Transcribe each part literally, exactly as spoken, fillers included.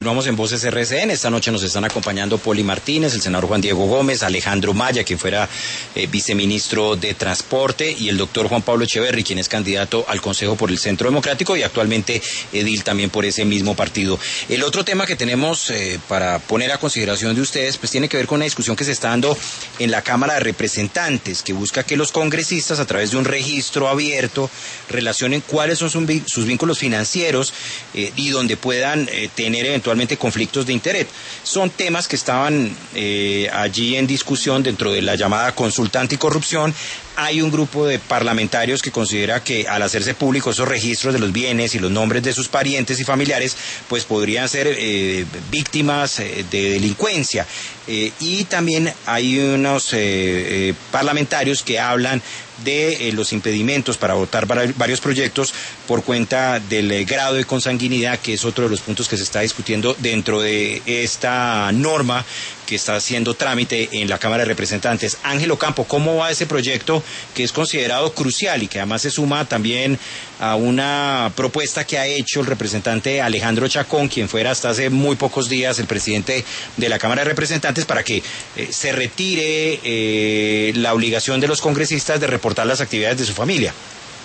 Continuamos en Voces R C N. Esta noche nos están acompañando Poli Martínez, el senador Juan Diego Gómez, Alejandro Maya, quien fuera eh, viceministro de Transporte, y el doctor Juan Pablo Echeverri, quien es candidato al Consejo por el Centro Democrático y actualmente edil también por ese mismo partido. El otro tema que tenemos eh, para poner a consideración de ustedes, pues tiene que ver con una discusión que se está dando en la Cámara de Representantes, que busca que los congresistas, a través de un registro abierto, relacionen cuáles son sus vínculos financieros eh, y donde puedan eh, tener eventualmente conflictos de interés. Son temas que estaban eh, allí en discusión dentro de la llamada consulta anticorrupción. Hay un grupo de parlamentarios que considera que al hacerse públicos esos registros de los bienes y los nombres de sus parientes y familiares, pues podrían ser eh, víctimas eh, de delincuencia. Eh, y también hay unos eh, eh, parlamentarios que hablan de eh, los impedimentos para votar varios proyectos por cuenta del eh, grado de consanguinidad, que es otro de los puntos que se está discutiendo dentro de esta norma que está haciendo trámite en la Cámara de Representantes. Ángel Ocampo, ¿cómo va ese proyecto que es considerado crucial y que además se suma también a una propuesta que ha hecho el representante Alejandro Chacón, quien fuera hasta hace muy pocos días el presidente de la Cámara de Representantes, para que eh, se retire eh, la obligación de los congresistas de reportar las actividades de su familia?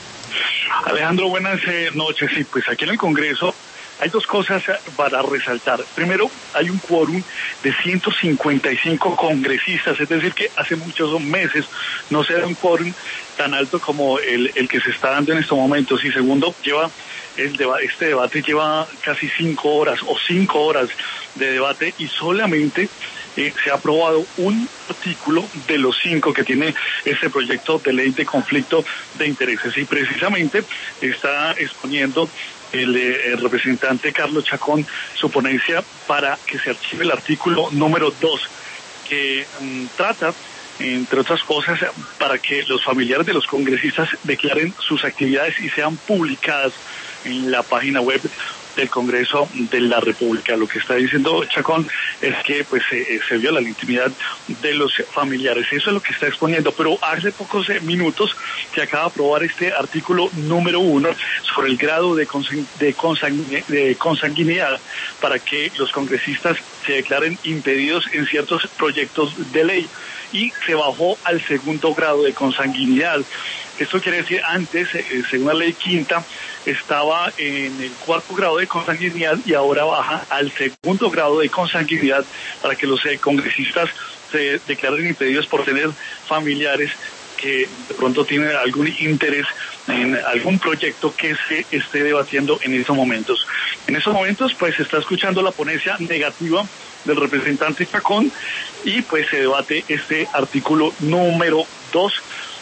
Alejandro, buenas eh, noches. Sí, pues aquí en el Congreso hay dos cosas para resaltar. Primero, hay un quórum de ciento cincuenta y cinco congresistas, es decir, que hace muchos meses no se da un quórum tan alto como el, el que se está dando en estos momentos. Y segundo, lleva el deba- este debate lleva casi cinco horas o cinco horas de debate y solamente eh, se ha aprobado un artículo de los cinco que tiene este proyecto de ley de conflicto de intereses. Y precisamente está exponiendo El, el representante Carlos Chacón su ponencia para que se archive el artículo número dos, que um, trata, entre otras cosas, para que los familiares de los congresistas declaren sus actividades y sean publicadas en la página web del Congreso de la República. Lo que está diciendo Chacón es que pues eh, se viola la intimidad de los familiares. Eso es lo que está exponiendo, pero hace pocos eh, minutos se acaba de aprobar este artículo número uno sobre el grado de, consan de, consangu de consanguinidad para que los congresistas se declaren impedidos en ciertos proyectos de ley, y se bajó al segundo grado de consanguinidad. Esto quiere decir, antes, eh, según la ley quinta, estaba en el cuarto grado de consanguinidad y ahora baja al segundo grado de consanguinidad para que los eh, congresistas se declaren impedidos por tener familiares que de pronto tienen algún interés en algún proyecto que se esté debatiendo en estos momentos. En estos momentos, pues, se está escuchando la ponencia negativa del representante Chacón y pues se debate este artículo número dos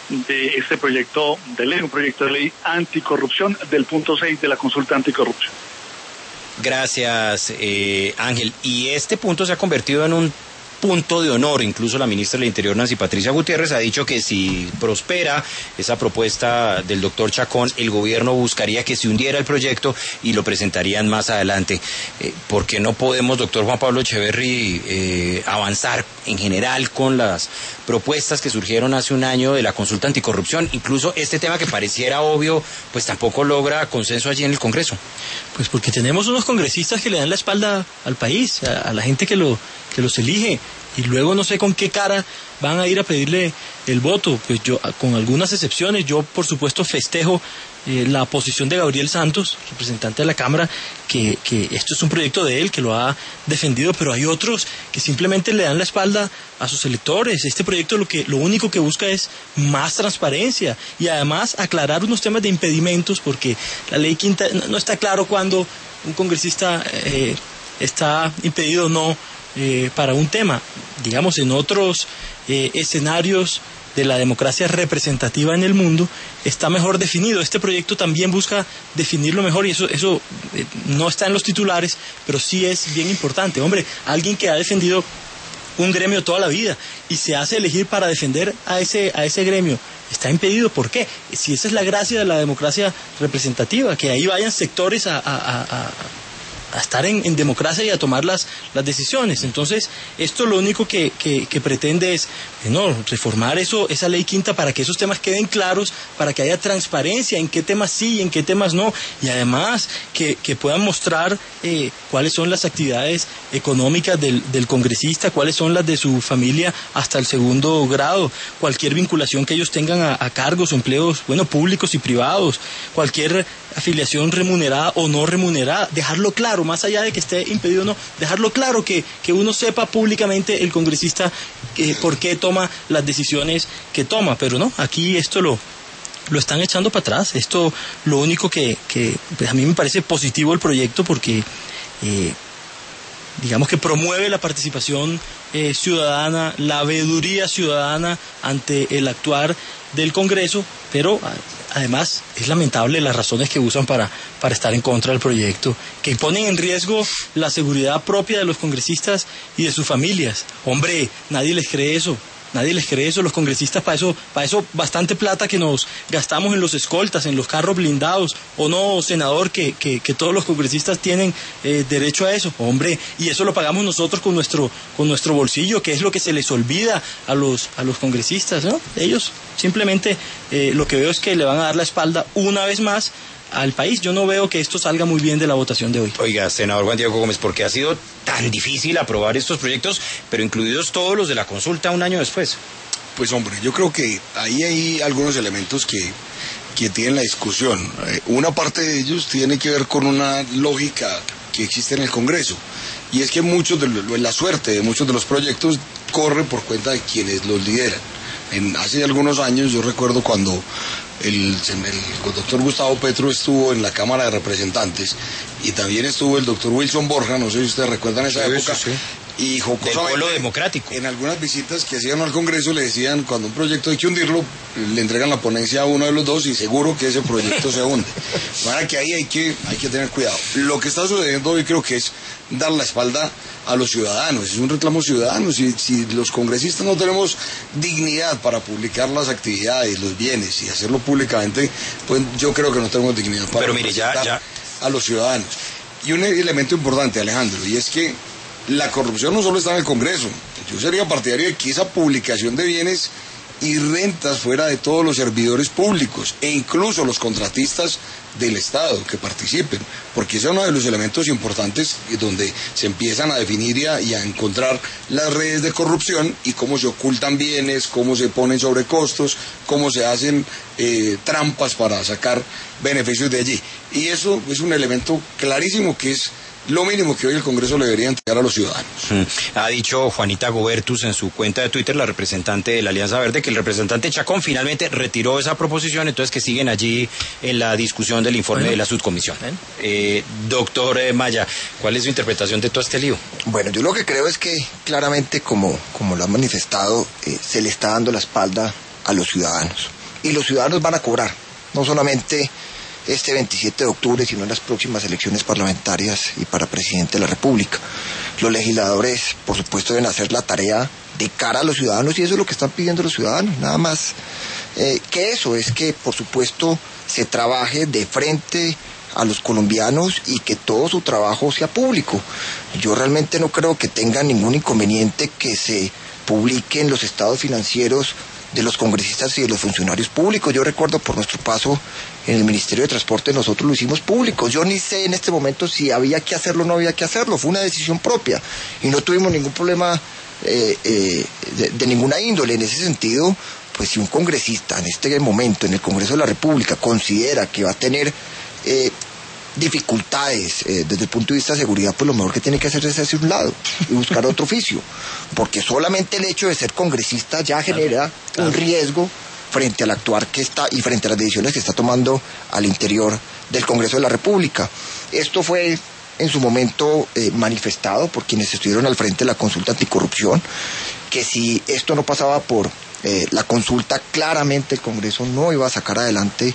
de este proyecto de ley, un proyecto de ley anticorrupción del punto seis de la consulta anticorrupción. Gracias, eh, Ángel. Y este punto se ha convertido en un punto de honor. Incluso la ministra del Interior, Nancy Patricia Gutiérrez, ha dicho que si prospera esa propuesta del doctor Chacón, el gobierno buscaría que se hundiera el proyecto y lo presentarían más adelante. Eh, ¿Por qué no podemos, doctor Juan Pablo Echeverri, eh, avanzar en general con las propuestas que surgieron hace un año de la consulta anticorrupción? Incluso este tema que pareciera obvio, pues tampoco logra consenso allí en el Congreso. Pues porque tenemos unos congresistas que le dan la espalda al país, a, a la gente que lo que los elige, y luego no sé con qué cara van a ir a pedirle el voto. Pues yo, con algunas excepciones, yo por supuesto festejo eh, la posición de Gabriel Santos, representante de la Cámara, que, que esto es un proyecto de él, que lo ha defendido, pero hay otros que simplemente le dan la espalda a sus electores. Este proyecto lo que lo único que busca es más transparencia y además aclarar unos temas de impedimentos, porque la ley quinta no está claro cuándo un congresista eh, está impedido o no Eh, para un tema. Digamos, en otros eh, escenarios de la democracia representativa en el mundo está mejor definido. Este proyecto también busca definirlo mejor y eso, eso eh, no está en los titulares, pero sí es bien importante. Hombre, alguien que ha defendido un gremio toda la vida y se hace elegir para defender a ese, a ese gremio, está impedido. ¿Por qué? Si esa es la gracia de la democracia representativa, que ahí vayan sectores a, a, a, a a estar en, en democracia y a tomar las, las decisiones. Entonces, esto lo único que, que, que pretende es no, reformar eso, esa ley quinta para que esos temas queden claros, para que haya transparencia en qué temas sí y en qué temas no, y además que, que puedan mostrar eh, cuáles son las actividades económicas del, del congresista, cuáles son las de su familia hasta el segundo grado, cualquier vinculación que ellos tengan a, a cargos o empleos, bueno, públicos y privados, cualquier afiliación remunerada o no remunerada, dejarlo claro, más allá de que esté impedido o no, dejarlo claro, que, que uno sepa públicamente el congresista eh, por qué toma las decisiones que toma, pero no, aquí esto lo, lo están echando para atrás. Esto lo único que, que pues a mí me parece positivo el proyecto porque eh, digamos que promueve la participación eh, ciudadana, la veeduría ciudadana ante el actuar del Congreso, pero además es lamentable las razones que usan para, para estar en contra del proyecto, que ponen en riesgo la seguridad propia de los congresistas y de sus familias. Hombre, nadie les cree eso. Nadie les cree eso, los congresistas para eso, para eso bastante plata que nos gastamos en los escoltas, en los carros blindados, o no, senador, que, que, que todos los congresistas tienen eh, derecho a eso, hombre, y eso lo pagamos nosotros con nuestro, con nuestro bolsillo, que es lo que se les olvida a los, a los congresistas, ¿no? Ellos simplemente eh, lo que veo es que le van a dar la espalda una vez más al país. Yo no veo que esto salga muy bien de la votación de hoy. Oiga, senador Juan Diego Gómez, ¿por qué ha sido tan difícil aprobar estos proyectos, pero incluidos todos los de la consulta un año después? Pues hombre, yo creo que ahí hay algunos elementos que, que tienen la discusión. Eh, una parte de ellos tiene que ver con una lógica que existe en el Congreso, y es que muchos de lo, la suerte de muchos de los proyectos corre por cuenta de quienes los lideran. En, hace algunos años, yo recuerdo cuando El, el doctor Gustavo Petro estuvo en la Cámara de Representantes y también estuvo el doctor Wilson Borja, no sé si ustedes recuerdan esa sí, época, sí, sí. Y jocosamente, del polo democrático. En algunas visitas que hacían al Congreso le decían, cuando un proyecto hay que hundirlo, le entregan la ponencia a uno de los dos y seguro que ese proyecto se hunde. Para que ahí hay que, hay que tener cuidado. Lo que está sucediendo hoy creo que es dar la espalda a los ciudadanos, es un reclamo ciudadano. Si, si los congresistas no tenemos dignidad para publicar las actividades, los bienes y hacerlo públicamente, pues yo creo que no tenemos dignidad para Pero mire, ya, ya. a los ciudadanos. Y un elemento importante, Alejandro, y es que la corrupción no solo está en el Congreso. Yo sería partidario de que esa publicación de bienes y rentas fuera de todos los servidores públicos e incluso los contratistas del Estado que participen, porque ese es uno de los elementos importantes donde se empiezan a definir y a, y a encontrar las redes de corrupción y cómo se ocultan bienes, cómo se ponen sobrecostos, cómo se hacen eh, trampas para sacar beneficios de allí. Y eso es un elemento clarísimo que es lo mínimo que hoy el Congreso le debería entregar a los ciudadanos. Mm. Ha dicho Juanita Gobertus en su cuenta de Twitter, la representante de la Alianza Verde, que el representante Chacón finalmente retiró esa proposición, entonces que siguen allí en la discusión del informe bueno. de la subcomisión. Eh, doctor eh, Maya, ¿cuál es su interpretación de todo este lío? Bueno, yo lo que creo es que claramente, como, como lo han manifestado, eh, se le está dando la espalda a los ciudadanos. Y los ciudadanos van a cobrar, no solamente este veintisiete de octubre, sino en las próximas elecciones parlamentarias y para presidente de la República. Los legisladores, por supuesto, deben hacer la tarea de cara a los ciudadanos y eso es lo que están pidiendo los ciudadanos, nada más eh, que eso, es que, por supuesto, se trabaje de frente a los colombianos y que todo su trabajo sea público. Yo realmente no creo que tenga ningún inconveniente que se publiquen los estados financieros de los congresistas y de los funcionarios públicos. Yo recuerdo por nuestro paso en el Ministerio de Transporte, nosotros lo hicimos público. Yo ni sé en este momento si había que hacerlo o no había que hacerlo, fue una decisión propia y no tuvimos ningún problema eh, eh, de, de ninguna índole. En ese sentido, pues si un congresista en este momento en el Congreso de la República considera que va a tener eh, dificultades eh, desde el punto de vista de seguridad, pues lo mejor que tiene que hacer es hacia un lado y buscar otro oficio, porque solamente el hecho de ser congresista ya genera un riesgo frente al actuar que está y frente a las decisiones que está tomando al interior del Congreso de la República. Esto fue en su momento eh, manifestado por quienes estuvieron al frente de la consulta anticorrupción, que si esto no pasaba por eh, la consulta, claramente el Congreso no iba a sacar adelante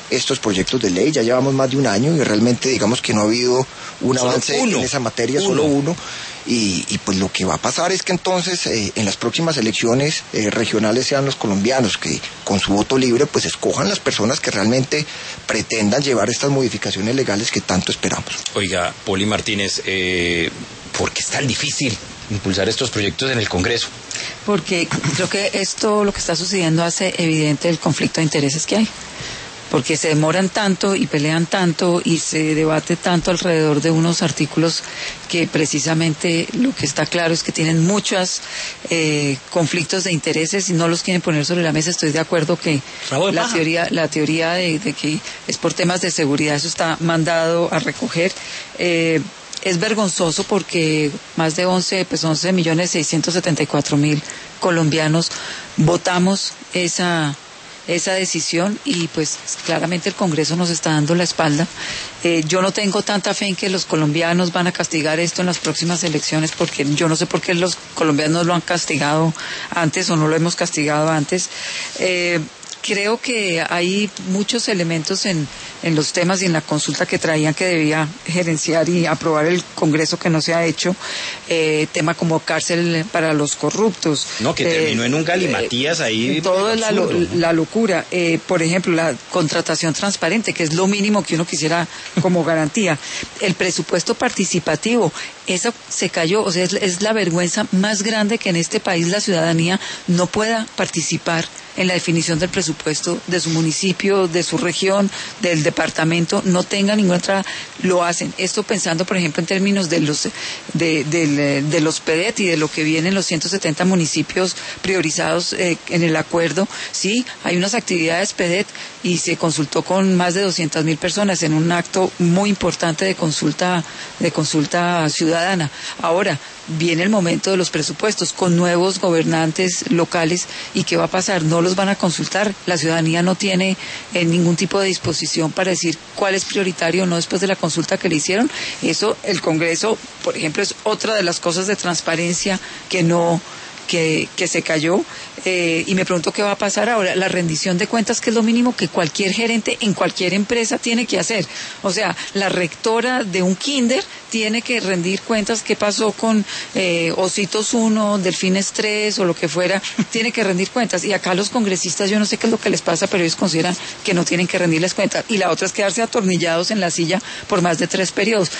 estos proyectos de ley. Ya llevamos más de un año y realmente digamos que no ha habido un solo avance uno. en esa materia, uno. solo uno. Y, y pues lo que va a pasar es que entonces eh, en las próximas elecciones eh, regionales sean los colombianos que con su voto libre pues escojan las personas que realmente pretendan llevar estas modificaciones legales que tanto esperamos. Oiga, Poli Martínez, eh, ¿por qué es tan difícil impulsar estos proyectos en el Congreso? Porque creo que esto, lo que está sucediendo, hace evidente el conflicto de intereses que hay. Porque se demoran tanto y pelean tanto y se debate tanto alrededor de unos artículos que precisamente lo que está claro es que tienen muchos eh, conflictos de intereses y no los quieren poner sobre la mesa. Estoy de acuerdo que la teoría, la teoría de, de que es por temas de seguridad, eso está mandado a recoger. Eh, es vergonzoso porque más de once, pues once millones seiscientos setenta y cuatro mil colombianos votamos esa esa decisión y pues claramente el Congreso nos está dando la espalda. Eh, yo no tengo tanta fe en que los colombianos van a castigar esto en las próximas elecciones porque yo no sé por qué los colombianos lo han castigado antes o no lo hemos castigado antes. Eh, Creo que hay muchos elementos en, en los temas y en la consulta que traían que debía gerenciar y aprobar el Congreso que no se ha hecho. Eh, tema como cárcel para los corruptos. No, que eh, terminó en un galimatías ahí. Todo es la, lo, la locura. Eh, por ejemplo, la contratación transparente, que es lo mínimo que uno quisiera como garantía. El presupuesto participativo, eso se cayó. O sea, es, es la vergüenza más grande que en este país la ciudadanía no pueda participar en la definición del presupuesto de su municipio, de su región, del departamento, no tenga ninguna otra, lo hacen. Esto pensando, por ejemplo, en términos de los de, de, de los P E D E T y de lo que vienen los ciento setenta municipios priorizados eh, en el acuerdo. Sí, hay unas actividades P E D E T y se consultó con más de doscientas mil personas en un acto muy importante de consulta, de consulta ciudadana. Ahora, viene el momento de los presupuestos con nuevos gobernantes locales y ¿qué va a pasar? No los van a consultar, la ciudadanía no tiene eh, ningún tipo de disposición para decir cuál es prioritario o no después de la consulta que le hicieron. Eso, el Congreso, por ejemplo, es otra de las cosas de transparencia que no que, que se cayó, eh, y me pregunto qué va a pasar ahora. La rendición de cuentas, que es lo mínimo que cualquier gerente en cualquier empresa tiene que hacer. O sea, la rectora de un kinder tiene que rendir cuentas qué pasó con eh, Ositos uno, Delfines tres o lo que fuera, tiene que rendir cuentas. Y acá los congresistas, yo no sé qué es lo que les pasa, pero ellos consideran que no tienen que rendirles cuentas. Y la otra es quedarse atornillados en la silla por más de tres periodos,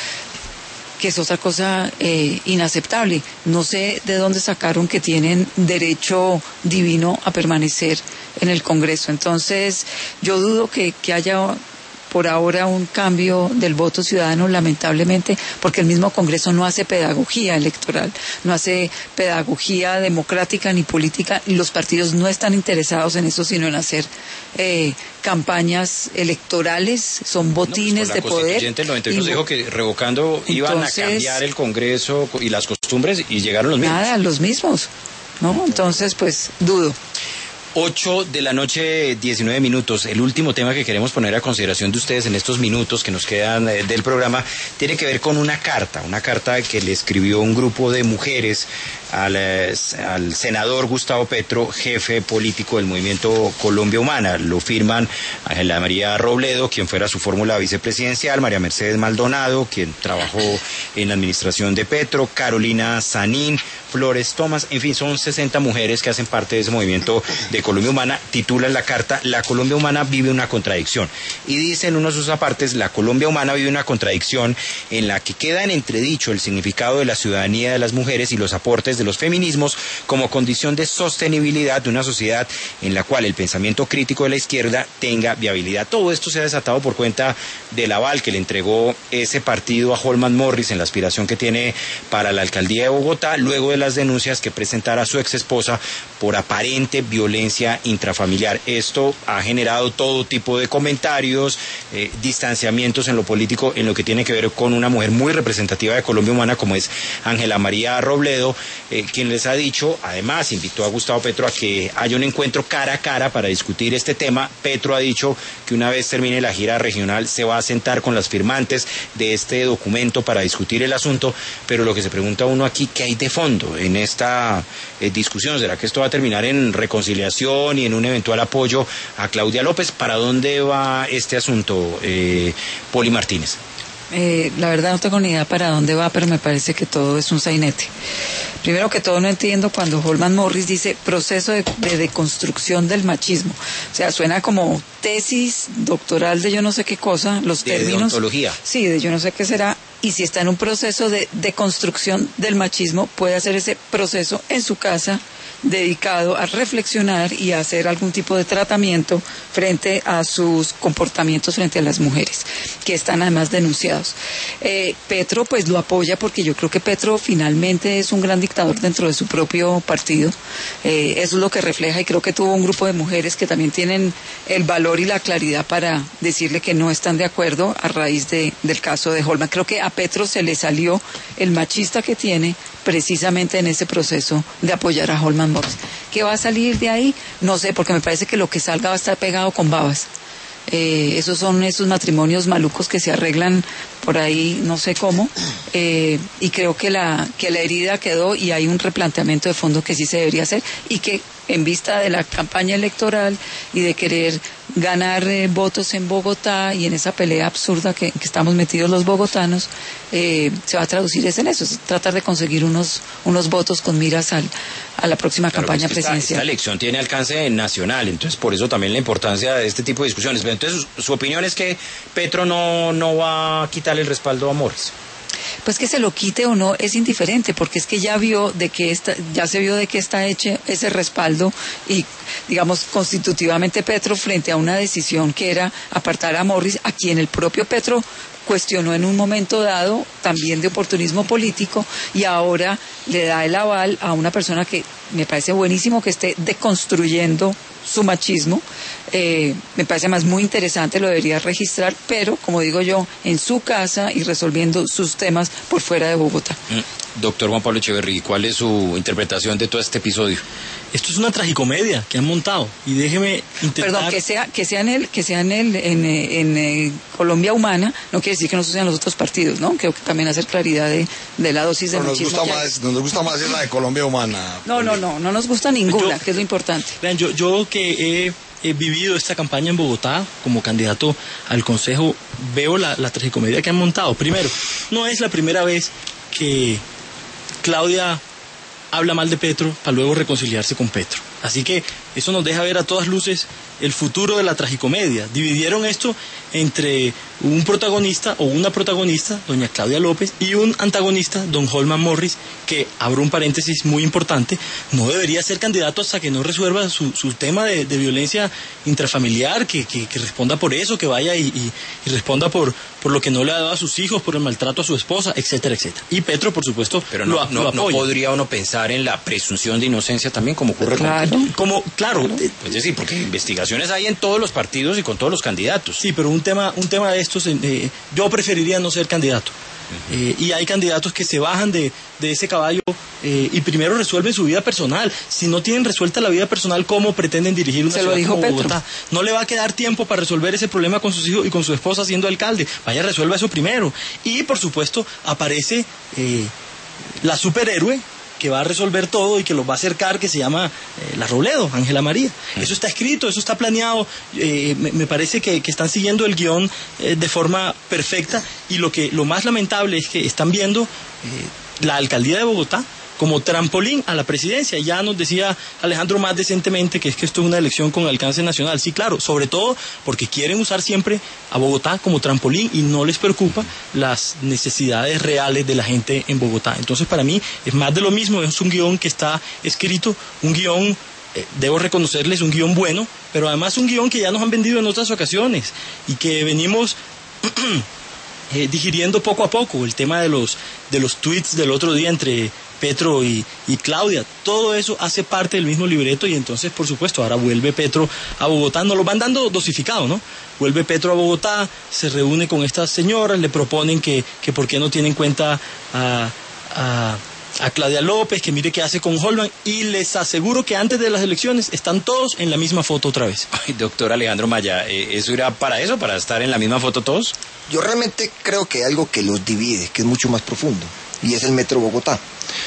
que es otra cosa eh, inaceptable. No sé de dónde sacaron que tienen derecho divino a permanecer en el Congreso. Entonces, yo dudo que, que haya por ahora un cambio del voto ciudadano, lamentablemente, porque el mismo Congreso no hace pedagogía electoral, no hace pedagogía democrática ni política, y los partidos no están interesados en eso, sino en hacer eh, campañas electorales, son botines no, pues de poder. La constituyente del noventa y uno se dijo que revocando entonces, iban a cambiar el Congreso y las costumbres, y llegaron los mismos. Nada, los mismos, ¿no? Entonces, pues, dudo. ocho de la noche, diecinueve minutos. El último tema que queremos poner a consideración de ustedes en estos minutos que nos quedan eh, del programa tiene que ver con una carta, una carta que le escribió un grupo de mujeres al, eh, al senador Gustavo Petro, jefe político del movimiento Colombia Humana. Lo firman Ángela María Robledo, quien fuera su fórmula vicepresidencial, María Mercedes Maldonado, quien trabajó en la administración de Petro, Carolina Sanín, Flores Tomás, en fin, son sesenta mujeres que hacen parte de ese movimiento de Colombia Humana. Titulan la carta "La Colombia Humana vive una contradicción", y dice en uno de sus apartes: "La Colombia Humana vive una contradicción en la que queda en entredicho el significado de la ciudadanía de las mujeres y los aportes de los feminismos como condición de sostenibilidad de una sociedad en la cual el pensamiento crítico de la izquierda tenga viabilidad". Todo esto se ha desatado por cuenta del aval que le entregó ese partido a Holman Morris en la aspiración que tiene para la alcaldía de Bogotá, luego de las denuncias que presentara su ex esposa por aparente violencia intrafamiliar. Esto ha generado todo tipo de comentarios, eh, distanciamientos en lo político, en lo que tiene que ver con una mujer muy representativa de Colombia Humana como es Ángela María Robledo, eh, quien les ha dicho, además invitó a Gustavo Petro a que haya un encuentro cara a cara para discutir este tema. Petro ha dicho que una vez termine la gira regional se va a sentar con las firmantes de este documento para discutir el asunto, pero lo que se pregunta uno aquí, ¿qué hay de fondo en esta eh, discusión? ¿Será que esto va a terminar en reconciliación gestión y en un eventual apoyo a Claudia López. ¿Para dónde va este asunto, eh, Poli Martínez? Eh, la verdad no tengo ni idea para dónde va, pero me parece que todo es un sainete. Primero que todo no entiendo cuando Holman Morris dice proceso de, de deconstrucción del machismo. O sea, suena como tesis doctoral de yo no sé qué cosa, los de términos. Deontología. Sí, de yo no sé qué será. Y si está en un proceso de deconstrucción del machismo, puede hacer ese proceso en su casa, dedicado a reflexionar y a hacer algún tipo de tratamiento frente a sus comportamientos frente a las mujeres, que están además denunciados. Eh, Petro pues lo apoya porque yo creo que Petro finalmente es un gran dictador dentro de su propio partido. Eh, eso es lo que refleja, y creo que tuvo un grupo de mujeres que también tienen el valor y la claridad para decirle que no están de acuerdo a raíz de, del caso de Holman. Creo que a Petro se le salió el machista que tiene precisamente en ese proceso de apoyar a Holman Morris. ¿Qué va a salir de ahí? No sé, porque me parece que lo que salga va a estar pegado con babas. Eh, esos son esos matrimonios malucos que se arreglan por ahí, no sé cómo, eh, y creo que la, que la herida quedó, y hay un replanteamiento de fondo que sí se debería hacer, y que en vista de la campaña electoral y de querer ganar eh, votos en Bogotá y en esa pelea absurda que, que estamos metidos los bogotanos, eh, se va a traducir es en eso, es tratar de conseguir unos, unos votos con miras al, a la próxima claro, campaña es que presidencial. Esta, esta elección tiene alcance nacional, entonces por eso también la importancia de este tipo de discusiones. Pero entonces su, su opinión es que Petro no, no va a quitarle el respaldo a Morris. Pues que se lo quite o no es indiferente, porque es que ya vio de que está, ya se vio de que está hecho ese respaldo, y digamos constitutivamente Petro frente a una decisión que era apartar a Morris, a quien el propio Petro cuestionó en un momento dado también de oportunismo político, y ahora le da el aval a una persona que me parece buenísimo que esté deconstruyendo su machismo. Eh, me parece más muy interesante, lo debería registrar, pero como digo yo, en su casa y resolviendo sus temas por fuera de Bogotá. Mm. Doctor Juan Pablo Echeverri, ¿cuál es su interpretación de todo este episodio? Esto es una tragicomedia que han montado, y déjeme intentar... Perdón, que sea, que sea en el, que sea en el, en, en, en Colombia Humana, no quiere decir que no sean los otros partidos, ¿no? Creo que también hacer claridad de, de la dosis de Pero nos machismo. gusta más, nos gusta más es la de Colombia Humana. No, no, no, no nos gusta ninguna, Yo- que es lo importante. Vean, yo, yo que he, he vivido esta campaña en Bogotá como candidato al Consejo, veo la, la tragicomedia que han montado. Primero, no es la primera vez que Claudia habla mal de Petro para luego reconciliarse con Petro. Así que eso nos deja ver a todas luces el futuro de la tragicomedia. Dividieron esto entre un protagonista o una protagonista, doña Claudia López, y un antagonista, don Holman Morris, que, abro un paréntesis muy importante, no debería ser candidato hasta que no resuelva su, su tema de, de violencia intrafamiliar, que, que, que responda por eso, que vaya y, y, y responda por, por lo que no le ha dado a sus hijos, por el maltrato a su esposa, etcétera, etcétera. Y Petro, por supuesto, Pero no, lo, no, lo no apoya. podría uno pensar en la presunción de inocencia también, como ocurre Claro. con... Como, claro, eh, Es decir, porque investigaciones hay en todos los partidos y con todos los candidatos. sí, pero un tema, un tema de estos, eh, yo preferiría no ser candidato. Eh, y hay candidatos que se bajan de, de ese caballo eh, y primero resuelven su vida personal. Si no tienen resuelta la vida personal, ¿cómo pretenden dirigir una Se lo ciudad dijo como Petro. Bogotá? No le va a quedar tiempo para resolver ese problema con sus hijos y con su esposa siendo alcalde. Vaya, resuelva eso primero. Y por supuesto aparece eh, la superhéroe que va a resolver todo y que los va a acercar, que se llama eh, La Robledo, Ángela María. Eso está escrito, eso está planeado, eh, me, me parece que, que están siguiendo el guión eh, de forma perfecta, y lo que lo más lamentable es que están viendo eh, la alcaldía de Bogotá como trampolín a la presidencia. Ya nos decía Alejandro más decentemente que es que esto es una elección con alcance nacional. Sí, claro, sobre todo porque quieren usar siempre a Bogotá como trampolín y no les preocupa las necesidades reales de la gente en Bogotá. Entonces, para mí es más de lo mismo, es un guión que está escrito, un guión, eh, debo reconocerles, un guión bueno, pero además un guión que ya nos han vendido en otras ocasiones y que venimos eh, digiriendo poco a poco. El tema de los, de los tweets del otro día entre Petro y, y Claudia, todo eso hace parte del mismo libreto, y entonces, por supuesto, ahora vuelve Petro a Bogotá, nos lo van dando dosificado, ¿no? Vuelve Petro a Bogotá, se reúne con estas señoras, le proponen que, que por qué no tiene en cuenta a, a, a Claudia López, que mire qué hace con Holman, y les aseguro que antes de las elecciones están todos en la misma foto otra vez. Ay, doctor Alejandro Maya, eh, ¿eso irá para eso, para estar en la misma foto todos? Yo realmente creo que hay algo que los divide, que es mucho más profundo, y es el Metro Bogotá.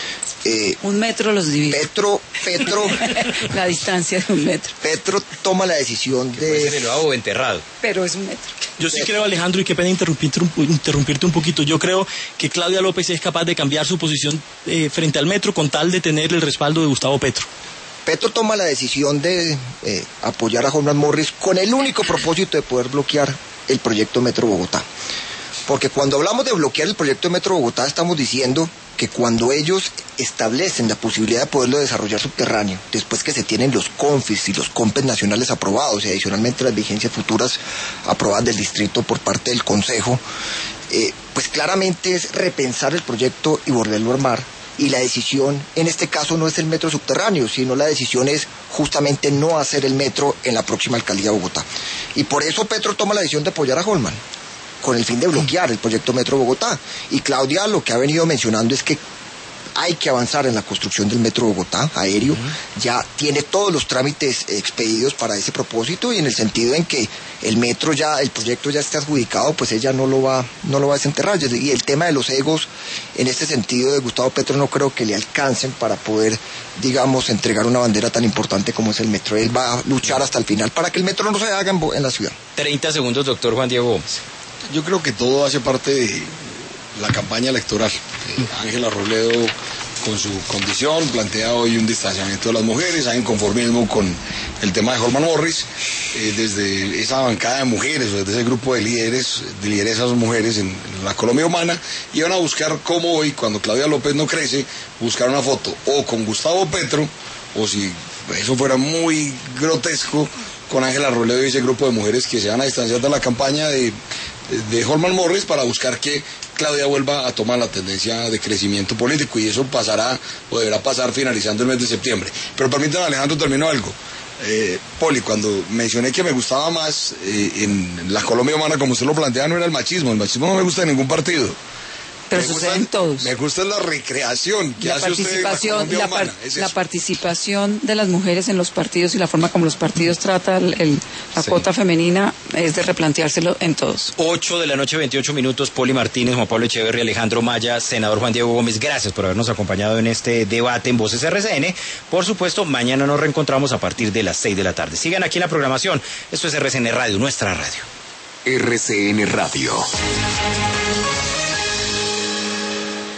Eh, un metro los divide. Petro, Petro, la distancia de un metro. Petro toma la decisión de... Puede ser elevado o enterrado. Pero es un metro. Yo sí creo, Alejandro, y qué pena interrumpirte, un- interrumpirte un poquito, yo creo que Claudia López es capaz de cambiar su posición eh, frente al metro con tal de tener el respaldo de Gustavo Petro. Petro toma la decisión de eh, apoyar a Holman Morris con el único propósito de poder bloquear el proyecto Metro Bogotá. Porque cuando hablamos de bloquear el proyecto Metro Bogotá estamos diciendo que cuando ellos establecen la posibilidad de poderlo desarrollar subterráneo, después que se tienen los CONFIS y los COMPES nacionales aprobados y adicionalmente las vigencias futuras aprobadas del distrito por parte del Consejo, eh, pues claramente es repensar el proyecto y volverlo a armar. Y la decisión en este caso no es el metro subterráneo, sino la decisión es justamente no hacer el metro en la próxima alcaldía de Bogotá. Y por eso Petro toma la decisión de apoyar a Holman, con el fin de bloquear el proyecto Metro Bogotá. Y Claudia lo que ha venido mencionando es que hay que avanzar en la construcción del Metro Bogotá aéreo, ya tiene todos los trámites expedidos para ese propósito y en el sentido en que el metro ya, el proyecto ya está adjudicado, pues ella no lo va, no lo va a desenterrar. Y el tema de los egos, en este sentido de Gustavo Petro, no creo que le alcancen para poder, digamos, entregar una bandera tan importante como es el metro. Él va a luchar hasta el final para que el metro no se haga en, Bo- en la ciudad. treinta segundos, doctor Juan Diego Gómez. Yo creo que todo hace parte de la campaña electoral. Eh, Ángela Robledo, con su condición, plantea hoy un distanciamiento de las mujeres, hay un conformismo con el tema de Holman Morris, eh, desde esa bancada de mujeres, o desde ese grupo de líderes, de lideresas mujeres en, en la Colombia humana, y van a buscar cómo hoy, cuando Claudia López no crece, buscar una foto o con Gustavo Petro, o si eso fuera muy grotesco, con Ángela Robledo y ese grupo de mujeres que se van a distanciar de la campaña de, de Holman Morris para buscar que Claudia vuelva a tomar la tendencia de crecimiento político, y eso pasará o deberá pasar finalizando el mes de septiembre. Pero permítanme, Alejandro, termino algo. Eh, Poli, cuando mencioné que me gustaba más eh, en la Colombia humana, como usted lo plantea, no era el machismo. El machismo no me gusta de ningún partido. Pero Me sucede gusta- en todos. Me gusta la recreación que La hace usted en la participación, Colombia la, humana. par- Es la eso. participación de las mujeres en los partidos y la forma como los partidos tratan el- el- la Sí. cuota femenina es de replanteárselo en todos. ocho de la noche, veintiocho minutos. Poli Martínez, Juan Pablo Echeverri, Alejandro Maya, senador Juan Diego Gómez, gracias por habernos acompañado en este debate en Voces R C N. Por supuesto, mañana nos reencontramos a partir de las seis de la tarde. Sigan aquí en la programación. Esto es R C N Radio, nuestra radio. R C N Radio.